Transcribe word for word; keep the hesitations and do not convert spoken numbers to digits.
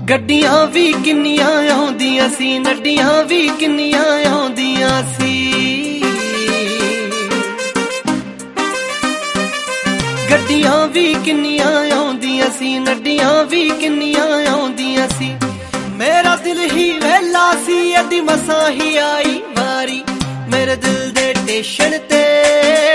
ਗੱਡੀਆਂ ਵੀ ਕਿੰਨੀਆਂ ਆਉਂਦੀਆਂ ਸੀ, ਨੱਡੀਆਂ ਵੀ ਕਿੰਨੀਆਂ ਆਉਂਦੀਆਂ ਸੀ। ਗੱਡੀਆਂ ਵੀ ਕਿੰਨੀਆਂ ਆਉਂਦੀਆਂ ਸੀ, ਨੱਡੀਆਂ ਵੀ ਕਿੰਨੀਆਂ ਆਉਂਦੀਆਂ ਸੀ। ਮੇਰਾ ਦਿਲ ਹੀ ਵੇਲਾ ਸੀ, ਅੱਡੀ ਮਸਾਂ ਹੀ ਆਈ ਵਾਰੀ ਮੇਰੇ ਦਿਲ ਦੇ ਟੇਸ਼ਨ ਤੇ।